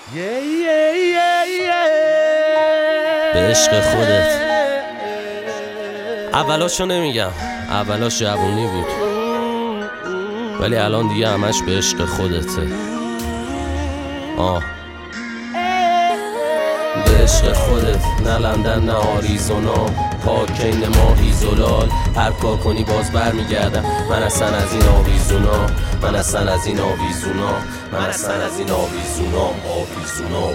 به عشق خودت. اولاشو نمیگم، اولاش جوونی بود، ولی الان دیگه همش به عشق خودته. به عشق خودت، نه لندن نه آریزونا، پاکین ماهی زلال. هر کار کنی باز بر میگردم. من اصلا از این آویزونا، من اصلا از این آویزونا، من اصلا از این آویزونا، آویزونا.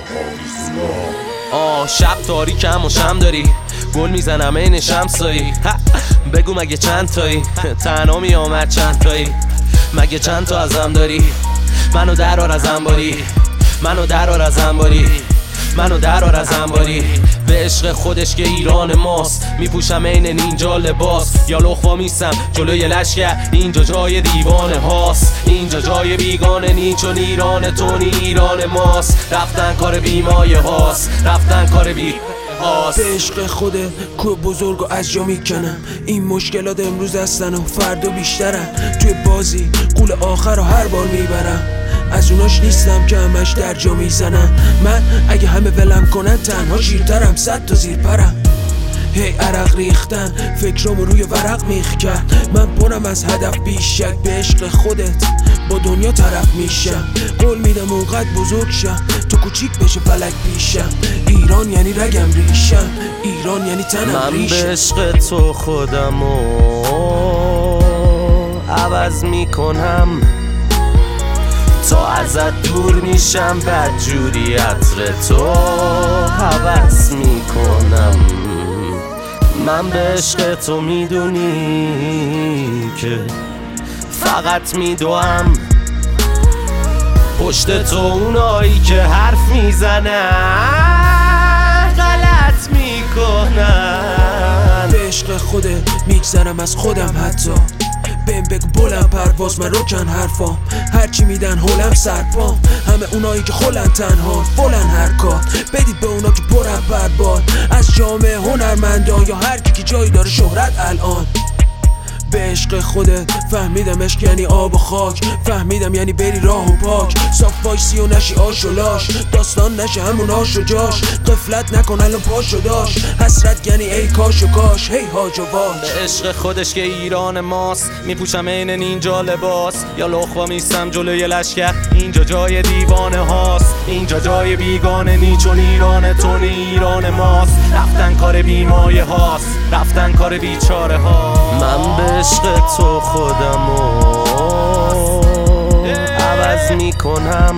شب تاریکم و شم داری، گل میزنم این شمسایی. بگو مگه چند تایی، تنها میامد چند تایی، مگه چند تا ازم داری؟ منو درار از انباری، منو درار از انباری، منو درار از انباری. به عشق خودش که ایران ماست، میپوشم عین نینجا لباس. یا لخوا میستم جلوی لشکر، اینجا جای دیوانه هاست، اینجا جای بیگانه نی، چون ایران تو نی ایران ماست. رفتن کار بیمایه هاست، رفتن کار بی هاست. به عشق خوده کوه بزرگو از جا میکنم. این مشکلات امروز هستن و فردا بیشترن. توی بازی قول آخر رو هر بار میبرم. از اوناش نیستم که همش در جا میزنم. من اگه همه ولم کنن تنها شیرترم، 100 تا زیر پرم. هی عرق ریختن، فکرامو روی ورق میخ کرد. من پرم از هدف بیش شک. به عشق خودت با دنیا طرف میشم. قول میدم اونقدر بزرگ شم تو کوچیک بشه فلک پیشم. ایران یعنی رگم ریشم، ایران یعنی تنم ریشم. من به عشق تو خودمو عوض میکنم، تا ازت دور میشم، بدجوری عطر تو حوض میکنم. من به عشق تو میدونی که فقط میدوام پشت تو اونایی که حرف میزنن غلط میکنن. به عشق خودت میگذرم از خودم، حتی بهم بگو بلند پرواز من روکن حرفام. هرچی میدن هولم سرپام. همه اونایی که خولن تنها فولن هر کار. بدید به اونا که برن برباد از جامعه هنرمندان، یا هر کی که جایی داره شهرت الان. به عشق خودت فهمیدم عشق یعنی آب و خاک. فهمیدم یعنی بری راه و پاک. صاف وایسی و نشی آش و لاش، داستان نشه همون آش و جاش. قفلت نکن الان پاش و داش، حسرت یعنی ای کاش و کاش، هی هاج و واج. به عشق خودش که ایران ماست، میپوشم عین نینجا لباس. یا لخوا میستم جلوی لشکر، اینجا جای دیوانه هاست، اینجا جای بیگانه نی، چون ایران تو نی ایران ماست. رفتن کار بیمایه هاست، رفتن کار بیچاره ها. من به عشق تو خودمو عوض میکنم،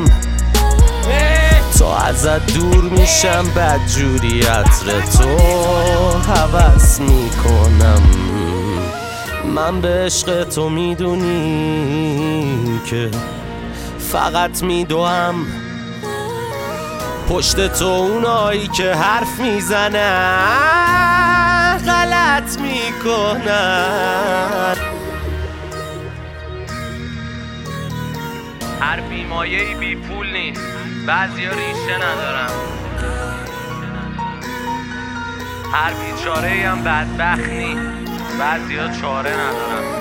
تا ازت دور میشم، بدجوری عطر تو حوض میکنم. من به عشق تو میدونی که فقط میدوام پشت تو اونایی که حرف میزنن غلط میکنن. هر بیمایه‌ای بی پول نیست، بعضیا ریشه ندارن. هر بیچاره‌ای هم بدبخت نیست، بعضیا چاره ندارن.